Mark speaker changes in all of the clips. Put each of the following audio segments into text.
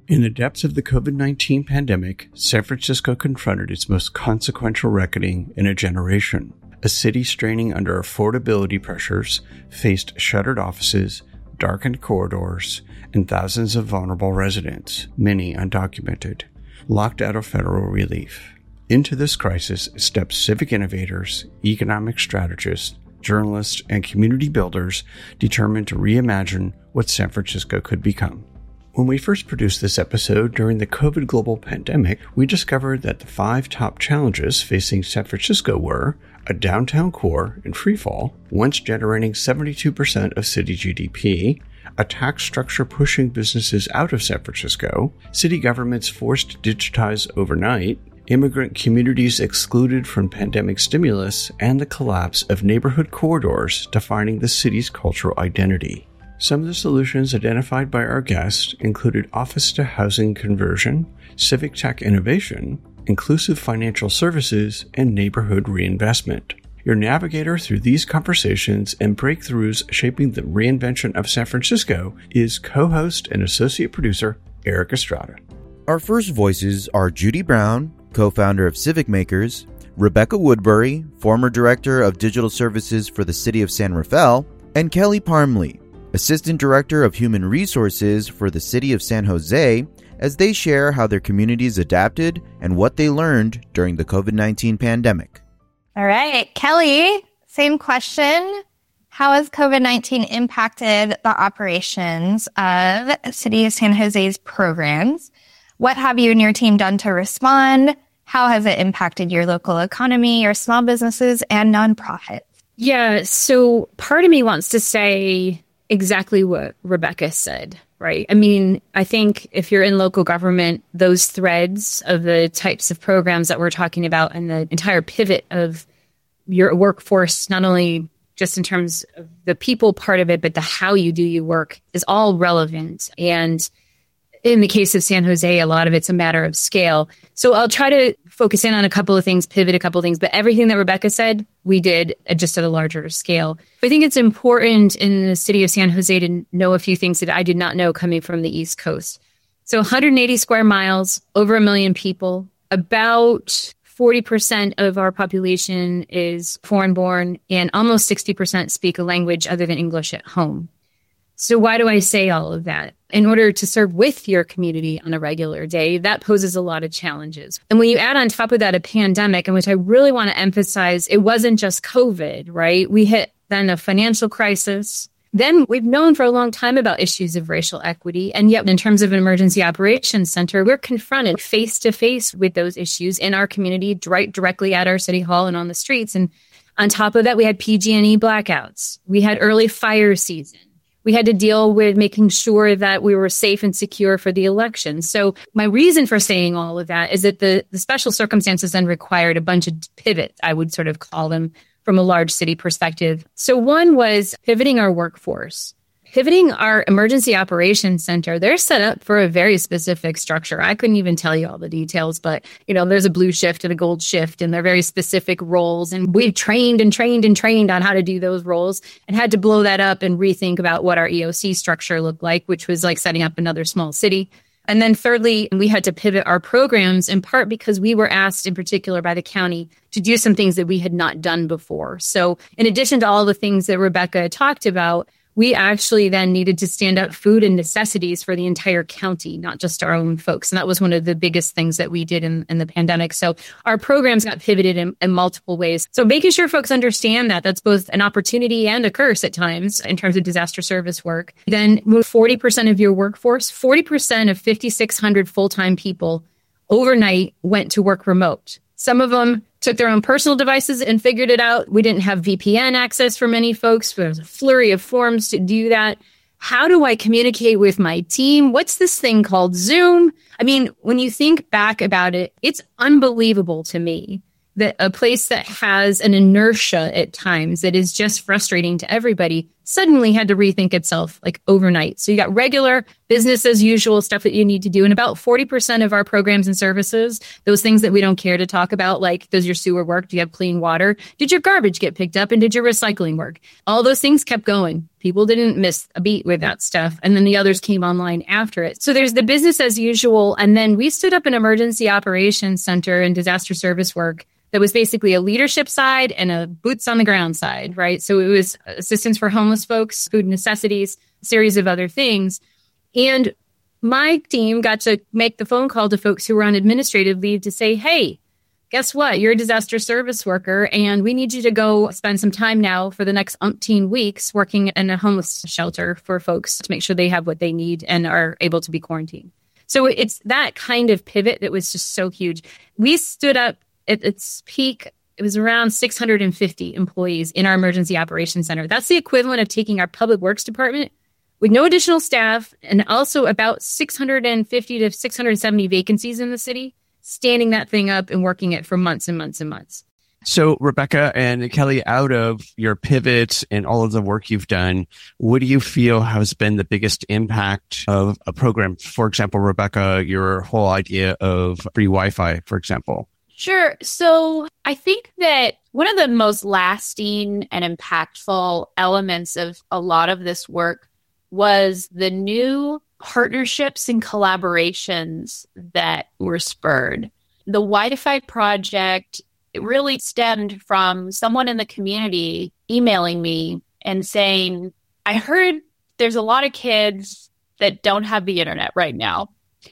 Speaker 1: In the depths of the COVID-19 pandemic, San Francisco confronted its most consequential reckoning in a generation. A city straining under affordability pressures faced shuttered offices, darkened corridors, and thousands of vulnerable residents, many undocumented, locked out of federal relief. Into this crisis stepped civic innovators, economic strategists, journalists, and community builders determined to reimagine what San Francisco could become. When we first produced this episode during the COVID global pandemic, we discovered that the 5 top challenges facing San Francisco were a downtown core in freefall, once generating 72% of city GDP, a tax structure pushing businesses out of San Francisco, city governments forced to digitize overnight, immigrant communities excluded from pandemic stimulus, and the collapse of neighborhood corridors defining the city's cultural identity. Some of the solutions identified by our guests included office-to-housing conversion, civic tech innovation, inclusive financial services, and neighborhood reinvestment. Your navigator through these conversations and breakthroughs shaping the reinvention of San Francisco is co-host and associate producer Eric Estrada.
Speaker 2: Our first voices are Judy Brown, co-founder of Civic Makers, Rebecca Woodbury, former director of digital services for the city of San Rafael, and Kelly Parmley, Assistant Director of Human Resources for the City of San Jose, as they share how their communities adapted and what they learned during the COVID-19 pandemic.
Speaker 3: All right, Kelly, same question. How has COVID-19 impacted the operations of City of San Jose's programs? What have you and your team done to respond? How has it impacted your local economy, your small businesses, and nonprofits?
Speaker 4: Yeah, so part of me wants to say exactly what Rebecca said, right? I mean, I think if you're in local government, those threads of the types of programs that we're talking about and the entire pivot of your workforce, not only just in terms of the people part of it, but the how you do your work is all relevant. And in the case of San Jose, a lot of it's a matter of scale. So I'll try to focus in on a couple of things, pivot a couple of things, but everything that Rebecca said, we did just at a larger scale. I think it's important in the city of San Jose to know a few things that I did not know coming from the East Coast. So 180 square miles, over 1 million people, about 40% of our population is foreign-born, and almost 60% speak a language other than English at home. So why do I say all of that? In order to serve with your community on a regular day, that poses a lot of challenges. And when you add on top of that a pandemic, in which I really want to emphasize, it wasn't just COVID, right? We hit then a financial crisis. Then we've known for a long time about issues of racial equity. And yet in terms of an emergency operations center, we're confronted face to face with those issues in our community, right directly at our city hall and on the streets. And on top of that, we had PG&E blackouts. We had early fire season. We had to deal with making sure that we were safe and secure for the election. So my reason for saying all of that is that the special circumstances then required a bunch of pivots, I would sort of call them, from a large city perspective. So one was pivoting our workforce. Pivoting our emergency operations center, they're set up for a very specific structure. I couldn't even tell you all the details, but there's a blue shift and a gold shift, and they're very specific roles. And we trained on how to do those roles and had to blow that up and rethink about what our EOC structure looked like, which was like setting up another small city. And then thirdly, we had to pivot our programs in part because we were asked in particular by the county to do some things that we had not done before. So in addition to all the things that Rebecca talked about, we actually then needed to stand up food and necessities for the entire county, not just our own folks. And that was one of the biggest things that we did in the pandemic. So our programs got pivoted in multiple ways. So making sure folks understand that that's both an opportunity and a curse at times in terms of disaster service work. Then move 40% of your workforce, 40% of 5,600 full-time people overnight went to work remote. Some of them took their own personal devices and figured it out. We didn't have VPN access for many folks. There was a flurry of forms to do that. How do I communicate with my team? What's this thing called Zoom? I mean, when you think back about it, it's unbelievable to me that a place that has an inertia at times that is just frustrating to everybody suddenly had to rethink itself like overnight. So you got regular business as usual stuff that you need to do. And about 40% of our programs and services, those things that we don't care to talk about, like does your sewer work? Do you have clean water? Did your garbage get picked up? And did your recycling work? All those things kept going. People didn't miss a beat with that stuff. And then the others came online after it. So there's the business as usual. And then we stood up an emergency operations center and disaster service work that was basically a leadership side and a boots on the ground side, right? So it was assistance for homeless folks, food necessities, a series of other things. And my team got to make the phone call to folks who were on administrative leave to say, hey, guess what? You're a disaster service worker, and we need you to go spend some time now for the next umpteen weeks working in a homeless shelter for folks to make sure they have what they need and are able to be quarantined. So it's that kind of pivot that was just so huge. We stood up at its peak. It was around 650 employees in our emergency operations center. That's the equivalent of taking our public works department with no additional staff and also about 650 to 670 vacancies in the city, standing that thing up and working it for months and months and months.
Speaker 1: So, Rebecca and Kelly, out of your pivots and all of the work you've done, what do you feel has been the biggest impact of a program? For example, Rebecca, your whole idea of free Wi-Fi, for example.
Speaker 5: Sure. So I think that one of the most lasting and impactful elements of a lot of this work was the new partnerships and collaborations that were spurred. The Wi-Fi project, it really stemmed from someone in the community emailing me and saying, I heard there's a lot of kids that don't have the internet right now.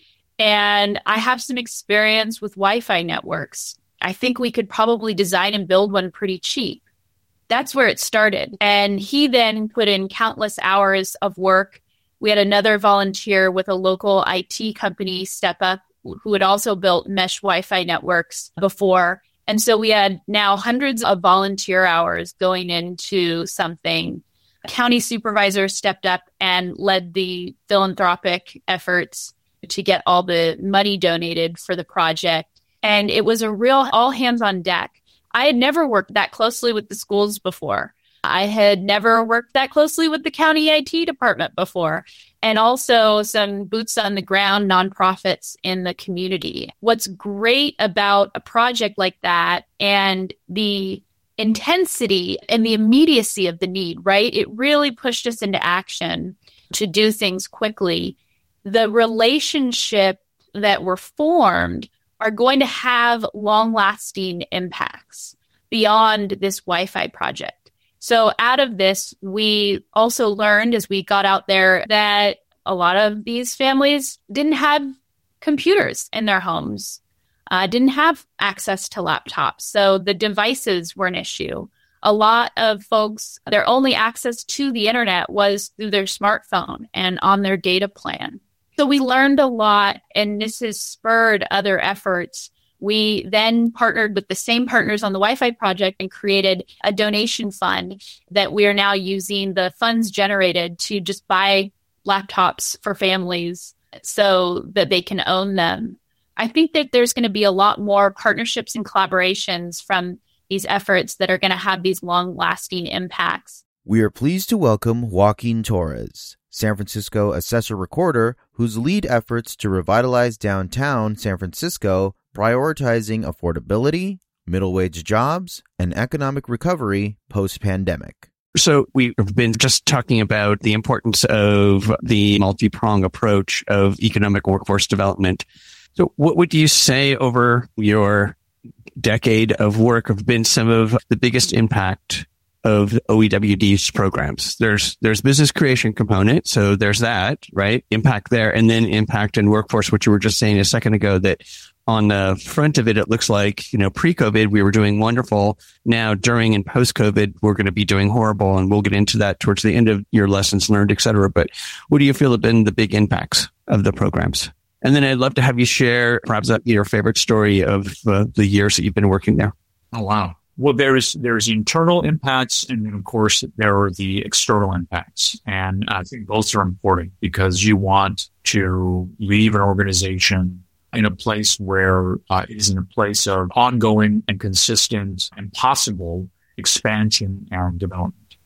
Speaker 5: And I have some experience with Wi-Fi networks. I think we could probably design and build one pretty cheap. That's where it started. And he then put in countless hours of work. We had another volunteer with a local IT company step up who had also built mesh Wi-Fi networks before. And so we had now hundreds of volunteer hours going into something. A county supervisor stepped up and led the philanthropic efforts to get all the money donated for the project. And it was a real all hands on deck. I had never worked that closely with the schools before. I had never worked that closely with the county IT department before, and also some boots on the ground nonprofits in the community. What's great about a project like that and the intensity and the immediacy of the need, right? It really pushed us into action to do things quickly. The relationship that were formed are going to have long-lasting impacts beyond this Wi-Fi project. So out of this, we also learned as we got out there that a lot of these families didn't have computers in their homes, didn't have access to laptops. So the devices were an issue. A lot of folks, their only access to the internet was through their smartphone and on their data plan. So we learned a lot, and this has spurred other efforts. We then partnered with the same partners on the Wi-Fi project and created a donation fund that we are now using the funds generated to just buy laptops for families so that they can own them. I think that there's going to be a lot more partnerships and collaborations from these efforts that are going to have these long-lasting impacts.
Speaker 2: We are pleased to welcome Joaquin Torres, San Francisco assessor recorder, whose lead efforts to revitalize downtown San Francisco, prioritizing affordability, middle wage jobs, and economic recovery post-pandemic.
Speaker 1: So we've been just talking about the importance of the multi-pronged approach of economic workforce development. So what would you say over your decade of work have been some of the biggest impact of OEWD's programs? There's business creation component. So there's that, right? Impact there, and then impact in workforce, which you were just saying a second ago, that on the front of it, it looks like, pre-COVID, we were doing wonderful. Now, during and post-COVID, we're going to be doing horrible. And we'll get into that towards the end of your lessons learned, et cetera. But what do you feel have been the big impacts of the programs? And then I'd love to have you share perhaps your favorite story of the years that you've been working there.
Speaker 6: Oh, wow. Well, there's internal impacts, and then, of course, there are the external impacts. And I think both are important because you want to leave an organization in a place where it is in a place of ongoing and consistent and possible expansion and development.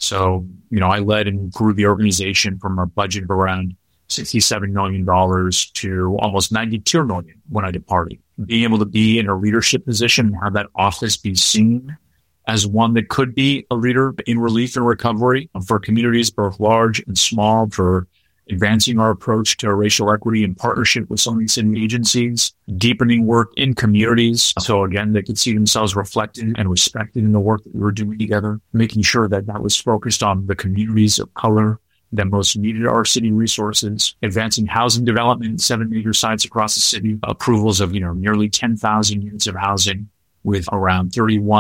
Speaker 6: So, I led and grew the organization from a budget of around $67 million to almost $92 million when I departed. Being able to be in a leadership position and have that office be seen as one that could be a leader in relief and recovery for communities both large and small, for advancing our approach to racial equity in partnership with some of these city agencies, deepening work in communities. So again, they could see themselves reflected and respected in the work that we were doing together, making sure that that was focused on the communities of color that most needed our city resources, advancing housing development in 7 major sites across the city, approvals of, nearly 10,000 units of housing with around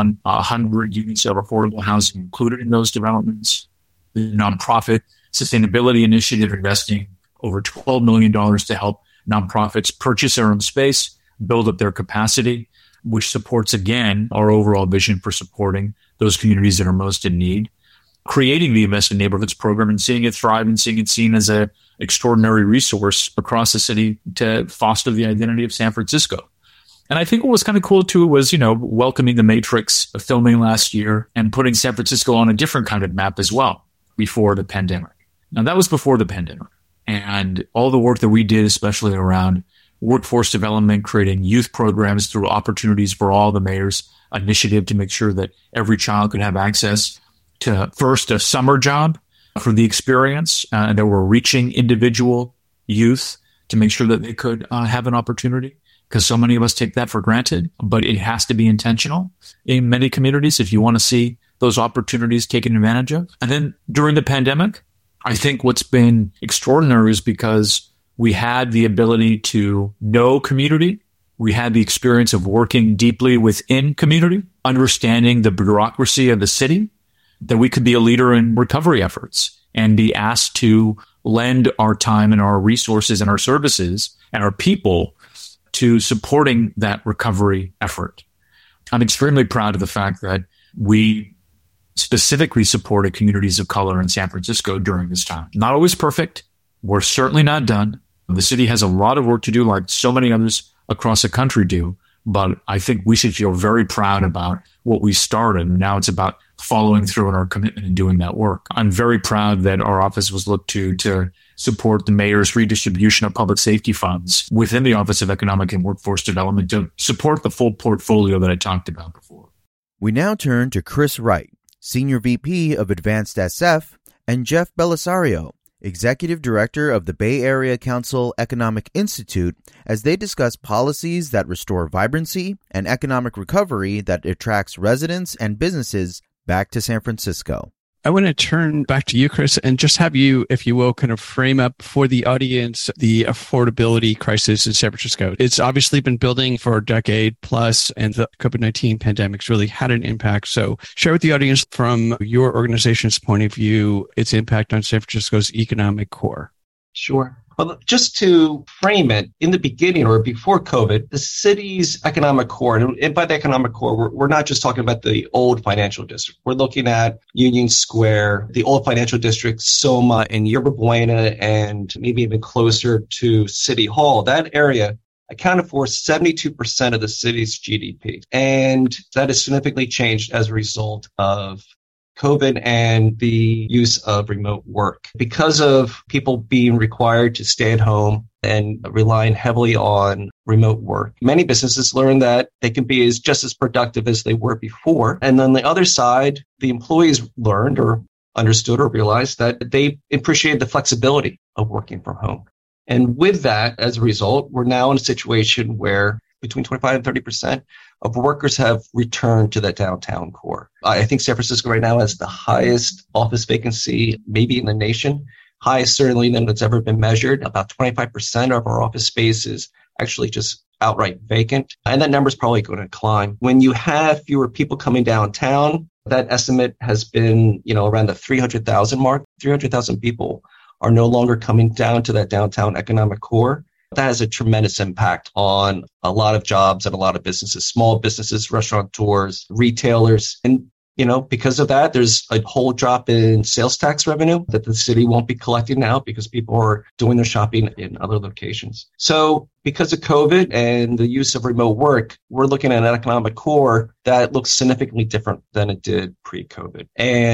Speaker 6: 3,100 units of affordable housing included in those developments. The nonprofit sustainability initiative investing over $12 million to help nonprofits purchase their own space, build up their capacity, which supports, again, our overall vision for supporting those communities that are most in need. Creating the Invest in Neighborhoods program and seeing it thrive and seeing it seen as an extraordinary resource across the city to foster the identity of San Francisco. And I think what was kind of cool too was, welcoming The Matrix filming last year and putting San Francisco on a different kind of map as well before the pandemic. Now that was before the pandemic, and all the work that we did, especially around workforce development, creating youth programs through Opportunities for All, the mayor's initiative to make sure that every child could have access to first a summer job for the experience, and that we're reaching individual youth to make sure that they could have an opportunity, because so many of us take that for granted, but it has to be intentional in many communities if you want to see those opportunities taken advantage of. And then during the pandemic, I think what's been extraordinary is because we had the ability to know community. We had the experience of working deeply within community, understanding the bureaucracy of the city, that we could be a leader in recovery efforts and be asked to lend our time and our resources and our services and our people to supporting that recovery effort. I'm extremely proud of the fact that we specifically supported communities of color in San Francisco during this time. Not always perfect. We're certainly not done. The city has a lot of work to do, like so many others across the country do. But I think we should feel very proud about what we started. Now it's about following through on our commitment and doing that work. I'm very proud that our office was looked to support the mayor's redistribution of public safety funds within the Office of Economic and Workforce Development to support the full portfolio that I talked about before.
Speaker 2: We now turn to Chris Wright, Senior VP of Advanced SF, and Jeff Belisario, Executive Director of the Bay Area Council Economic Institute, as they discuss policies that restore vibrancy and economic recovery that attracts residents and businesses back to San Francisco.
Speaker 1: I want to turn back to you, Chris, and just have you, if you will, kind of frame up for the audience the affordability crisis in San Francisco. It's obviously been building for a decade plus, and the COVID-19 pandemic's really had an impact. So share with the audience from your organization's point of view, its impact on San Francisco's economic core.
Speaker 7: Sure. Well, just to frame it, in the beginning or before COVID, the city's economic core, and by the economic core, we're not just talking about the old financial district. We're looking at Union Square, the old financial district, Soma and Yerba Buena, and maybe even closer to City Hall. That area accounted for 72% of the city's GDP. And that has significantly changed as a result of COVID and the use of remote work. Because of people being required to stay at home and relying heavily on remote work, many businesses learned that they can be just as productive as they were before. And on the other side, the employees learned or understood or realized that they appreciated the flexibility of working from home. And with that, as a result, we're now in a situation where between 25 and 30% of workers have returned to that downtown core. I think San Francisco right now has the highest office vacancy, maybe in the nation, highest certainly than it's ever been measured. About 25% of our office space is actually just outright vacant. And that number is probably going to climb. When you have fewer people coming downtown, that estimate has been, around the 300,000 mark. 300,000 people are no longer coming down to that downtown economic core. That has a tremendous impact on a lot of jobs and a lot of businesses, small businesses, restaurateurs, retailers. And, because of that, there's a whole drop in sales tax revenue that the city won't be collecting now because people are doing their shopping in other locations. So because of COVID and the use of remote work, we're looking at an economic core that looks significantly different than it did pre-COVID. And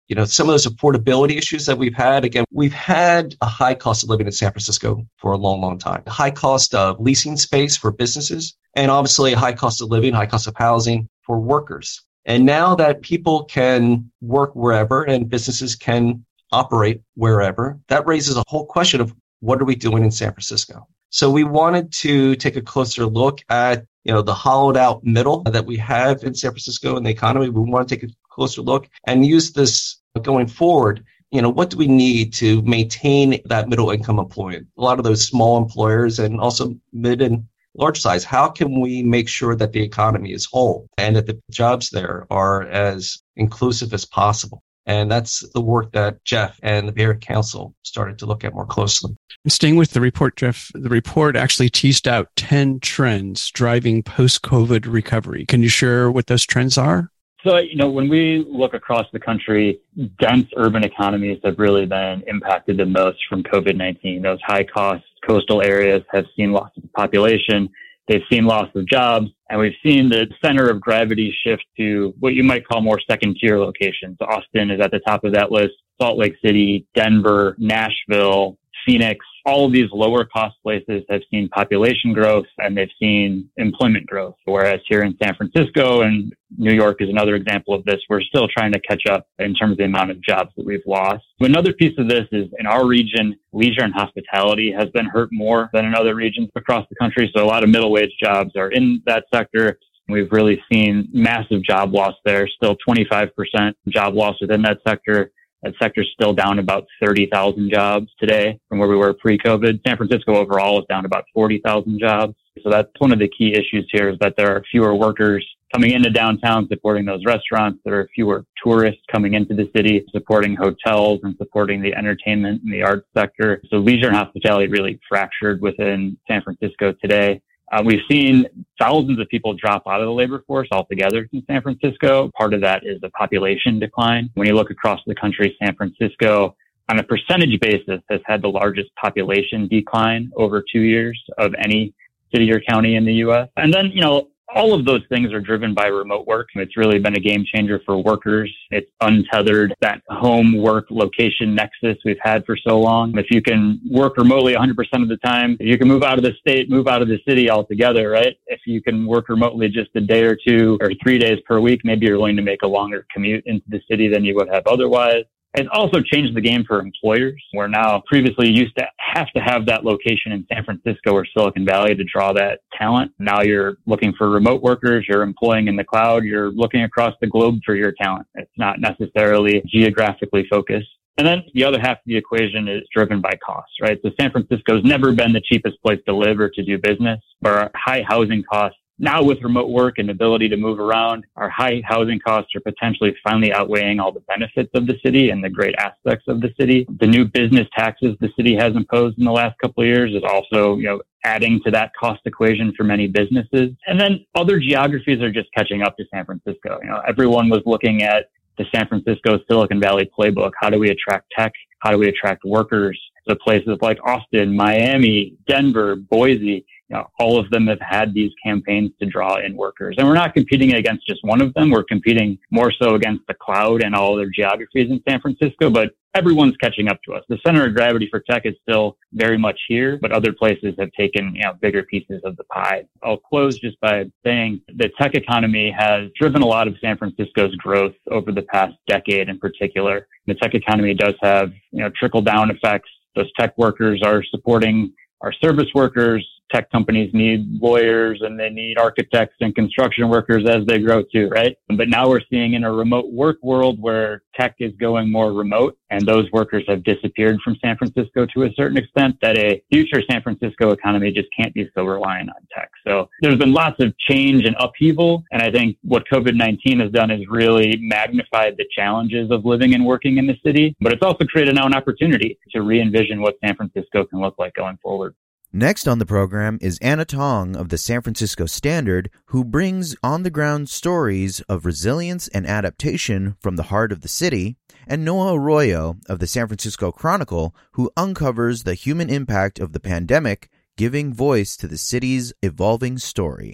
Speaker 7: some of those affordability issues that we've had. Again, we've had a high cost of living in San Francisco for a long, long time. A high cost of leasing space for businesses, and obviously a high cost of living, high cost of housing for workers. And now that people can work wherever and businesses can operate wherever, that raises a whole question of what are we doing in San Francisco? So we wanted to take a closer look at, the hollowed out middle that we have in San Francisco and the economy. We want to take a closer look and use this going forward. What do we need to maintain that middle income employment? A lot of those small employers and also mid and large size. How can we make sure that the economy is whole and that the jobs there are as inclusive as possible? And that's the work that Jeff and the Bay Area Council started to look at more closely.
Speaker 1: Staying with the report, Jeff, the report actually teased out 10 trends driving post-COVID recovery. Can you share what those trends are?
Speaker 8: So, when we look across the country, dense urban economies have really been impacted the most from COVID-19. Those high-cost coastal areas have seen loss of population. They've seen loss of jobs, and we've seen the center of gravity shift to what you might call more second-tier locations. Austin is at the top of that list. Salt Lake City, Denver, Nashville, Phoenix, all of these lower cost places have seen population growth and they've seen employment growth. Whereas here in San Francisco, and New York is another example of this, we're still trying to catch up in terms of the amount of jobs that we've lost. Another piece of this is in our region, leisure and hospitality has been hurt more than in other regions across the country. So a lot of middle wage jobs are in that sector. We've really seen massive job loss there, still 25% job loss within that sector. That sector's still down about 30,000 jobs today from where we were pre-COVID. San Francisco overall is down about 40,000 jobs. So that's one of the key issues here, is that there are fewer workers coming into downtown supporting those restaurants. There are fewer tourists coming into the city supporting hotels and supporting the entertainment and the arts sector. So leisure and hospitality really fractured within San Francisco today. We've seen thousands of people drop out of the labor force altogether in San Francisco. Part of that is the population decline. When you look across the country, San Francisco, on a percentage basis, has had the largest population decline over 2 years of any city or county in the U.S. And then, all of those things are driven by remote work. It's really been a game changer for workers. It's untethered that home work location nexus we've had for so long. If you can work remotely 100% of the time, if you can move out of the state, move out of the city altogether, right? If you can work remotely just a day or 2 or 3 days per week, maybe you're willing to make a longer commute into the city than you would have otherwise. It's also changed the game for employers, where now previously you used to have that location in San Francisco or Silicon Valley to draw that talent. Now you're looking for remote workers, you're employing in the cloud, you're looking across the globe for your talent. It's not necessarily geographically focused. And then the other half of the equation is driven by costs, right? So San Francisco's never been the cheapest place to live or to do business, but our high housing costs now, with remote work and ability to move around, our high housing costs are potentially finally outweighing all the benefits of the city and the great aspects of the city. The new business taxes the city has imposed in the last couple of years is also, adding to that cost equation for many businesses. And then other geographies are just catching up to San Francisco. Everyone was looking at the San Francisco Silicon Valley playbook. How do we attract tech? How do we attract workers? So places like Austin, Miami, Denver, Boise, all of them have had these campaigns to draw in workers. And we're not competing against just one of them. We're competing more so against the cloud and all other geographies in San Francisco, but everyone's catching up to us. The center of gravity for tech is still very much here, but other places have taken, bigger pieces of the pie. I'll close just by saying the tech economy has driven a lot of San Francisco's growth over the past decade in particular. The tech economy does have, trickle down effects. Those tech workers are supporting our service workers. Tech companies need lawyers and they need architects and construction workers as they grow too, right? But now we're seeing in a remote work world where tech is going more remote and those workers have disappeared from San Francisco to a certain extent, that a future San Francisco economy just can't be so reliant on tech. So there's been lots of change and upheaval. And I think what COVID-19 has done is really magnified the challenges of living and working in the city, but it's also created now an opportunity to re-envision what San Francisco can look like going forward.
Speaker 2: Next on the program is Anna Tong of the San Francisco Standard, who brings on-the-ground stories of resilience and adaptation from the heart of the city, and Noah Arroyo of the San Francisco Chronicle, who uncovers the human impact of the pandemic, giving voice to the city's evolving story.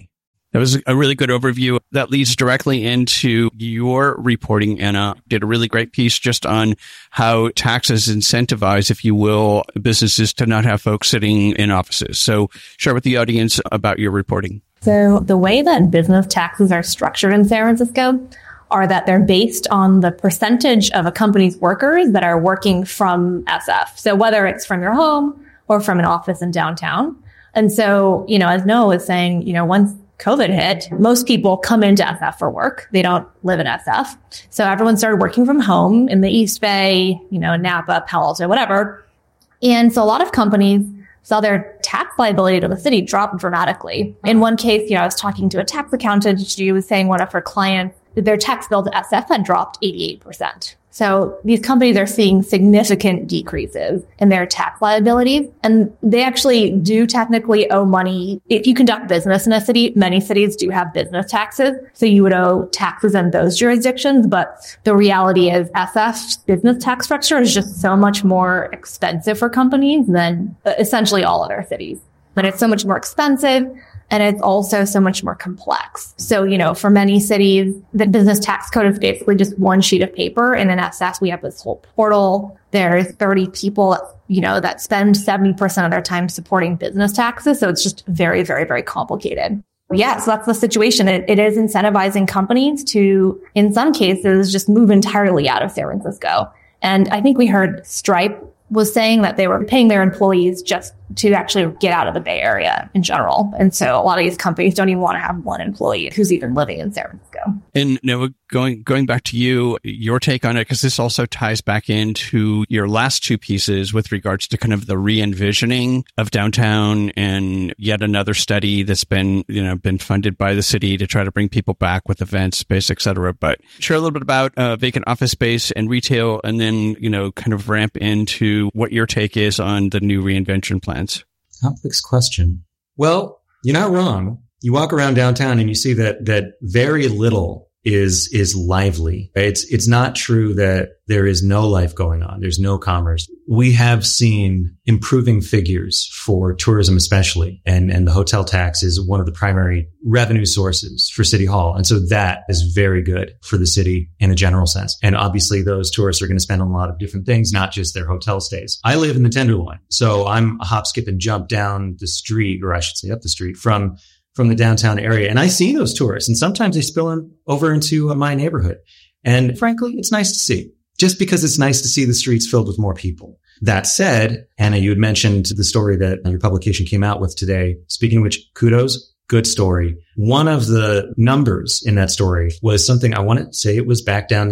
Speaker 1: That was a really good overview. That leads directly into your reporting, Anna. Did a really great piece just on how taxes incentivize, if you will, businesses to not have folks sitting in offices. So share with the audience about your reporting.
Speaker 9: So the way that business taxes are structured in San Francisco are that they're based on the percentage of a company's workers that are working from SF. So whether it's from your home or from an office in downtown. And so, as Noah was saying, once COVID hit, most people come into SF for work. They don't live in SF. So everyone started working from home in the East Bay, Napa, Palo Alto, whatever. And so a lot of companies saw their tax liability to the city drop dramatically. In one case, I was talking to a tax accountant. She was saying one of her clients, their tax bill to SF had dropped 88%. So these companies are seeing significant decreases in their tax liabilities. And they actually do technically owe money. If you conduct business in a city, many cities do have business taxes. So you would owe taxes in those jurisdictions. But the reality is SF's business tax structure is just so much more expensive for companies than essentially all other cities. But it's so much more expensive. And it's also so much more complex. So, for many cities, the business tax code is basically just one sheet of paper. And in SF, we have this whole portal. There's 30 people, that spend 70% of their time supporting business taxes. So it's just very, very, very complicated. Yeah, so that's the situation. It is incentivizing companies to, in some cases, just move entirely out of San Francisco. And I think we heard Stripe was saying that they were paying their employees just to actually get out of the Bay Area in general. And so a lot of these companies don't even want to have one employee who's even living in San Francisco.
Speaker 1: And Noah, going back to you, your take on it, because this also ties back into your last two pieces with regards to kind of the re-envisioning of downtown and yet another study that's been funded by the city to try to bring people back with events, space, et cetera. But share a little bit about vacant office space and retail, and then, kind of ramp into what your take is on the new reinvention plans.
Speaker 10: Complex question. Well, you're not wrong. You walk around downtown and you see that very little is lively. It's not true that there is no life going on. There's no commerce. We have seen improving figures for tourism, especially, and the hotel tax is one of the primary revenue sources for City Hall. And so that is very good for the city in a general sense. And obviously those tourists are going to spend on a lot of different things, not just their hotel stays. I live in the Tenderloin, so I'm a hop, skip, and jump down the street, or I should say up the street from the downtown area. And I see those tourists, and sometimes they spill over into my neighborhood. And frankly, it's nice to see, just because it's nice to see the streets filled with more people. That said, Anna, you had mentioned the story that your publication came out with today. Speaking of which, kudos, good story. One of the numbers in that story was something I want to say it was back down to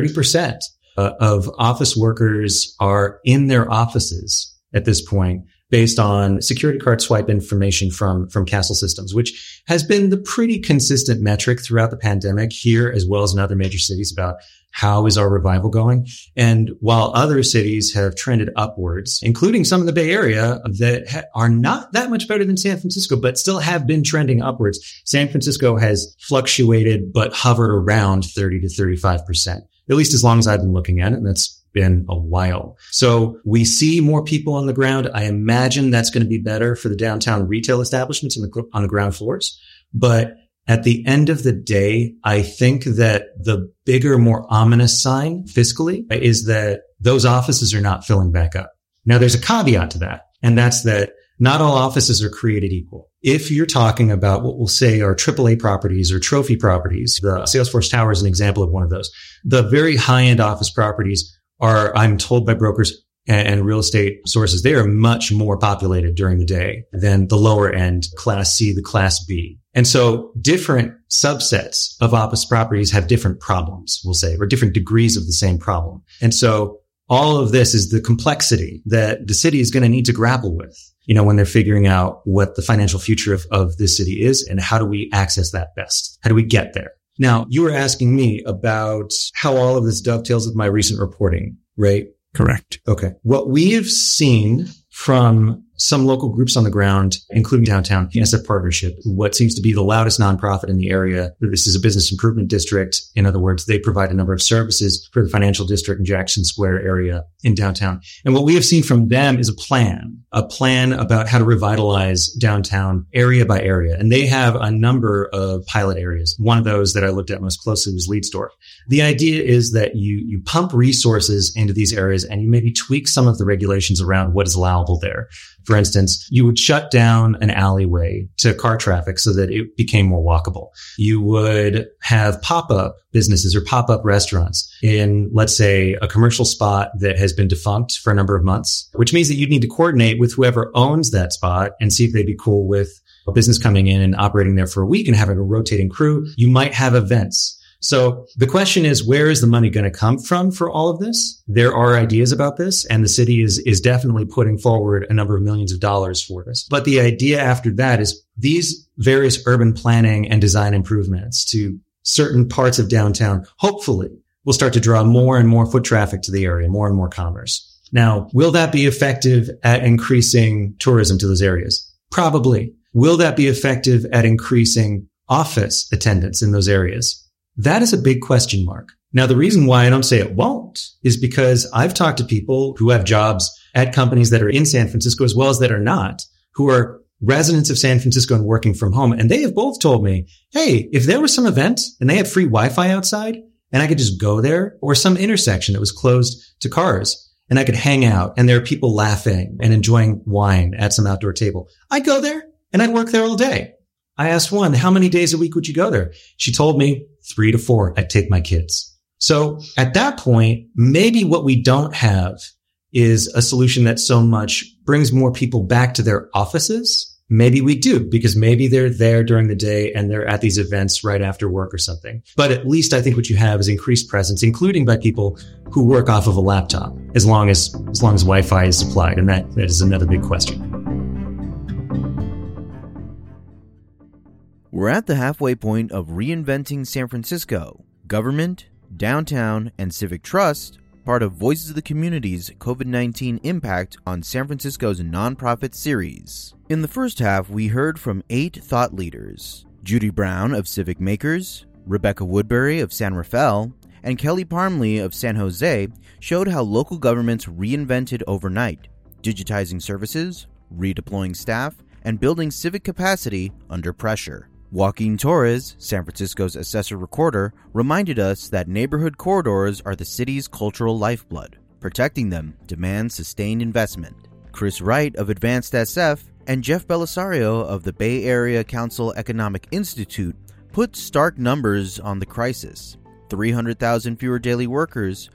Speaker 10: 30% of office workers are in their offices at this point, based on security card swipe information from Castle Systems, which has been the pretty consistent metric throughout the pandemic here, as well as in other major cities, about how is our revival going. And while other cities have trended upwards, including some in the Bay Area that are not that much better than San Francisco, but still have been trending upwards, San Francisco has fluctuated but hovered around 30 to 35%, at least as long as I've been looking at it. And that's been a while. So we see more people on the ground. I imagine that's going to be better for the downtown retail establishments on the ground floors. But at the end of the day, I think that the bigger, more ominous sign fiscally is that those offices are not filling back up. Now, there's a caveat to that, and that's that not all offices are created equal. If you're talking about what we'll say are AAA properties or trophy properties, the Salesforce Tower is an example of one of those. The very high-end office properties are, I'm told by brokers and real estate sources, they are much more populated during the day than the lower end Class C, the Class B. And so different subsets of office properties have different problems, we'll say, or different degrees of the same problem. And so all of this is the complexity that the city is going to need to grapple with, when they're figuring out what the financial future of this city is and how do we access that best? How do we get there? Now, you were asking me about how all of this dovetails with my recent reporting, right?
Speaker 1: Correct.
Speaker 10: Okay. What we have seen from some local groups on the ground, including Downtown SF Partnership, what seems to be the loudest nonprofit in the area. This is a business improvement district. In other words, they provide a number of services for the financial district and Jackson Square area in downtown. And what we have seen from them is a plan about how to revitalize downtown area by area. And they have a number of pilot areas. One of those that I looked at most closely was Leadsdorf. The idea is that you pump resources into these areas and you maybe tweak some of the regulations around what is allowable there. For instance, you would shut down an alleyway to car traffic so that it became more walkable. You would have pop-up businesses or pop-up restaurants in, let's say, a commercial spot that has been defunct for a number of months, which means that you'd need to coordinate with whoever owns that spot and see if they'd be cool with a business coming in and operating there for a week and having a rotating crew. You might have events. So the question is, where is the money going to come from for all of this? There are ideas about this, and the city is definitely putting forward a number of millions of dollars for this. But the idea after that is these various urban planning and design improvements to certain parts of downtown, hopefully, will start to draw more and more foot traffic to the area, more and more commerce. Now, will that be effective at increasing tourism to those areas? Probably. Will that be effective at increasing office attendance in those areas? That is a big question mark. Now, the reason why I don't say it won't is because I've talked to people who have jobs at companies that are in San Francisco as well as that are not, who are residents of San Francisco and working from home. And they have both told me, hey, if there was some event and they had free Wi-Fi outside and I could just go there, or some intersection that was closed to cars and I could hang out and there are people laughing and enjoying wine at some outdoor table, I'd go there and I'd work there all day. I asked one, how many days a week would you go there? She told me 3 to 4. I'd take my kids. So at that point, maybe what we don't have is a solution that so much brings more people back to their offices. Maybe we do, because maybe they're there during the day and they're at these events right after work or something. But at least I think what you have is increased presence, including by people who work off of a laptop, as long as Wi-Fi is supplied. And that is another big question.
Speaker 2: We're at the halfway point of reinventing San Francisco. Government, downtown, and civic trust, part of Voices of the Community's COVID-19 impact on San Francisco's nonprofit series. In the first half, we heard from 8 thought leaders. Judy Brown of Civic Makers, Rebecca Woodbury of San Rafael, and Kelly Parmley of San Jose showed how local governments reinvented overnight, digitizing services, redeploying staff, and building civic capacity under pressure. Joaquin Torres, San Francisco's assessor recorder, reminded us that neighborhood corridors are the city's cultural lifeblood. Protecting them demands sustained investment. Chris Wright of Advanced SF and Jeff Belisario of the Bay Area Council Economic Institute put stark numbers on the crisis. 300,000 fewer daily workers,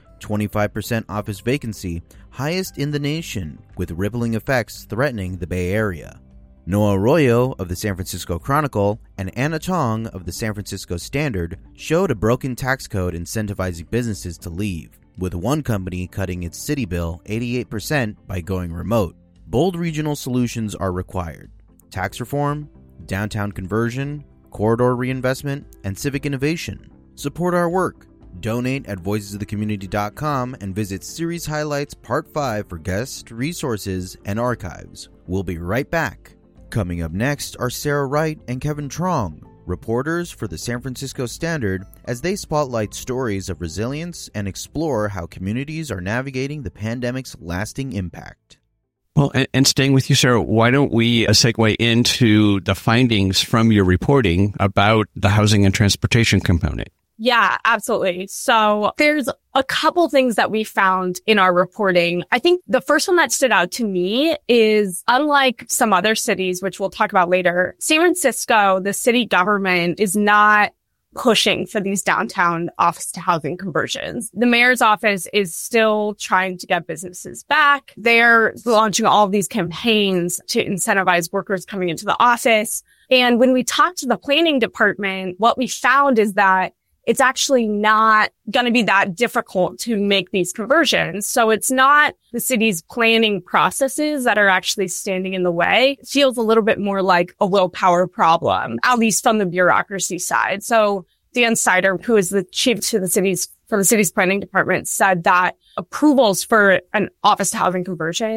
Speaker 2: 25% office vacancy, highest in the nation, with rippling effects threatening the Bay Area. Noah Arroyo of the San Francisco Chronicle and Anna Tong of the San Francisco Standard showed a broken tax code incentivizing businesses to leave, with one company cutting its city bill 88% by going remote. Bold regional solutions are required. Tax reform, downtown conversion, corridor reinvestment, and civic innovation. Support our work. Donate at voicesofthecommunity.com and visit Series Highlights Part 5 for guests, resources, and archives. We'll be right back. Coming up next are Sarah Wright and Kevin Trong, reporters for the San Francisco Standard, as they spotlight stories of resilience and explore how communities are navigating the pandemic's lasting impact.
Speaker 1: Well, and staying with you, Sarah, why don't we segue into the findings from your reporting about the housing and transportation component?
Speaker 11: Yeah, absolutely. So there's a couple things that we found in our reporting. I think the first one that stood out to me is, unlike some other cities, which we'll talk about later, San Francisco, the city government is not pushing for these downtown office to housing conversions. The mayor's office is still trying to get businesses back. They're launching all of these campaigns to incentivize workers coming into the office. And when we talked to the planning department, what we found is that it's actually not going to be that difficult to make these conversions. So it's not the city's planning processes that are actually standing in the way. It feels a little bit more like a willpower problem, at least from the bureaucracy side. So Dan Sider, who is the chief from the city's planning department, said that approvals for an office to housing conversion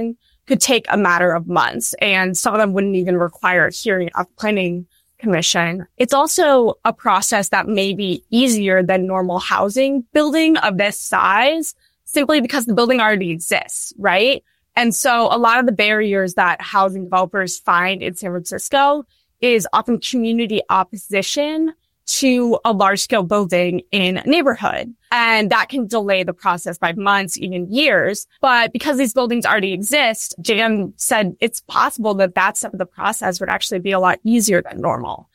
Speaker 11: could take a matter of months, and some of them wouldn't even require a hearing of the planning commission. It's also a process that may be easier than normal housing building of this size, simply because the building already exists, right? And so a lot of the barriers that housing developers find in San Francisco is often community opposition to a large-scale building in a neighborhood. And that can delay the process by months, even years. But because these buildings already exist, Jan said it's possible that that step of the process would actually be a lot easier than normal.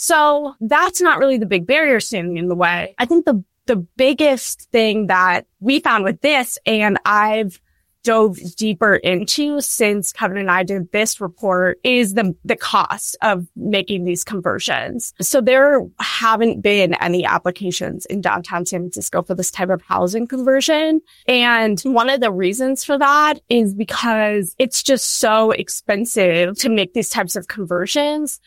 Speaker 11: So that's not really the big barrier standing in the way. I think the biggest thing that we found with this, and I've dove deeper into since Kevin and I did this report, is the cost of making these conversions. So there haven't been any applications in downtown San Francisco for this type of housing conversion. And one of the reasons for that is because it's just so expensive to make these types of conversions.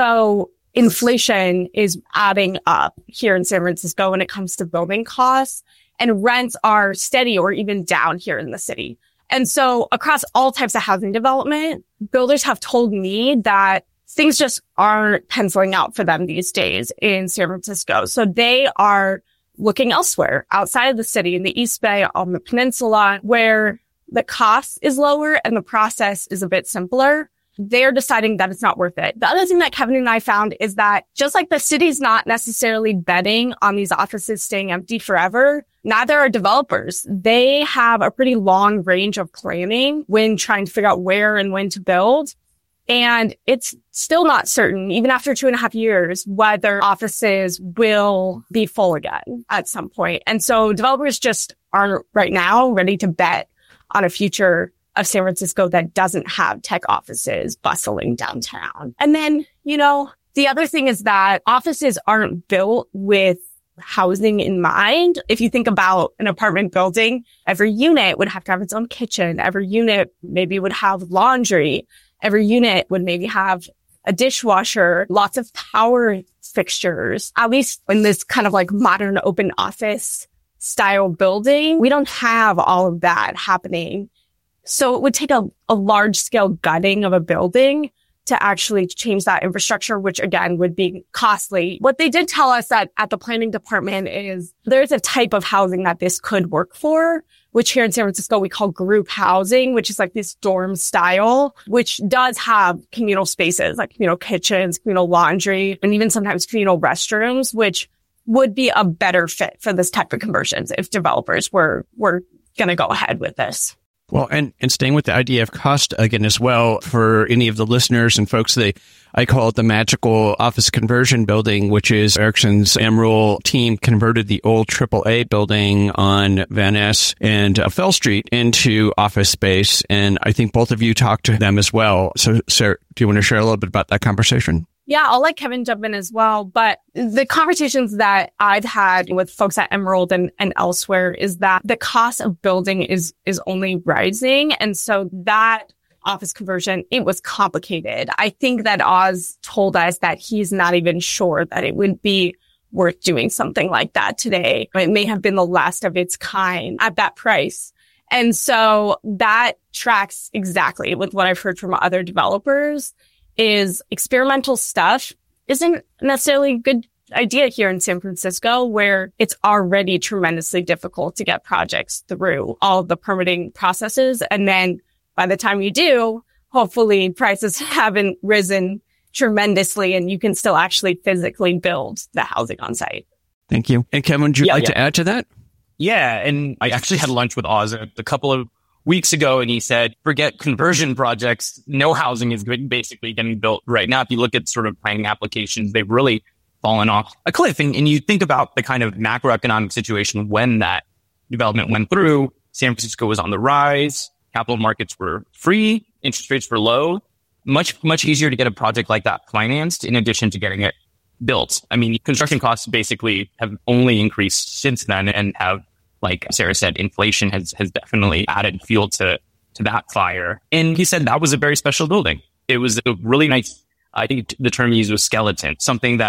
Speaker 11: So inflation is adding up here in San Francisco when it comes to building costs, and rents are steady or even down here in the city. And so across all types of housing development, builders have told me that things just aren't penciling out for them these days in San Francisco. So they are looking elsewhere outside of the city, in the East Bay, on the peninsula, where the cost is lower and the process is a bit simpler. They're deciding that it's not worth it. The other thing that Kevin and I found is that just like the city's not necessarily betting on these offices staying empty forever, neither are developers. They have a pretty long range of planning when trying to figure out where and when to build. And it's still not certain, even after 2.5 years, whether offices will be full again at some point. And so developers just aren't right now ready to bet on a future of San Francisco that doesn't have tech offices bustling downtown. And then, the other thing is that offices aren't built with housing in mind. If you think about an apartment building, every unit would have to have its own kitchen. Every unit maybe would have laundry. Every unit would maybe have a dishwasher, lots of power fixtures. At least in this kind of like modern open office style building, we don't have all of that happening. So it would take a large scale gutting of a building to actually change that infrastructure, which again would be costly. What they did tell us at the planning department is there's a type of housing that this could work for, which here in San Francisco we call group housing, which is like this dorm style, which does have communal spaces like communal kitchens, communal laundry, and even sometimes communal restrooms, which would be a better fit for this type of conversions if developers were going to go ahead with this.
Speaker 1: Well, and staying with the idea of cost again as well, for any of the listeners and folks, I call it the magical office conversion building, which is Ericsson's Emerald team converted the old AAA building on Van Ness and Fell Street into office space. And I think both of you talked to them as well. So, Sarah, do you want to share a little bit about that conversation?
Speaker 11: Yeah, I'll let Kevin jump in as well. But the conversations that I've had with folks at Emerald and elsewhere is that the cost of building is only rising. And so that office conversion, it was complicated. I think that Oz told us that he's not even sure that it would be worth doing something like that today. It may have been the last of its kind at that price. And so that tracks exactly with what I've heard from other developers. Is experimental stuff isn't necessarily a good idea here in San Francisco, where it's already tremendously difficult to get projects through all of the permitting processes. And then by the time you do, hopefully prices haven't risen tremendously and you can still actually physically build the housing on site.
Speaker 1: Thank you. And Kevin, would you like to add to that?
Speaker 12: Yeah. And I actually had lunch with Oz a couple of weeks ago, and he said, forget conversion projects. No housing is basically getting built right now. If you look at sort of planning applications, they've really fallen off a cliff. And you think about the kind of macroeconomic situation when that development went through. San Francisco was on the rise. Capital markets were free. Interest rates were low. Much easier to get a project like that financed in addition to getting it built. I mean, construction costs basically have only increased since then and have, like Sarah said, inflation has definitely added fuel to that fire. And he said that was a very special building. It was a really nice, I think the term he used was skeleton, something that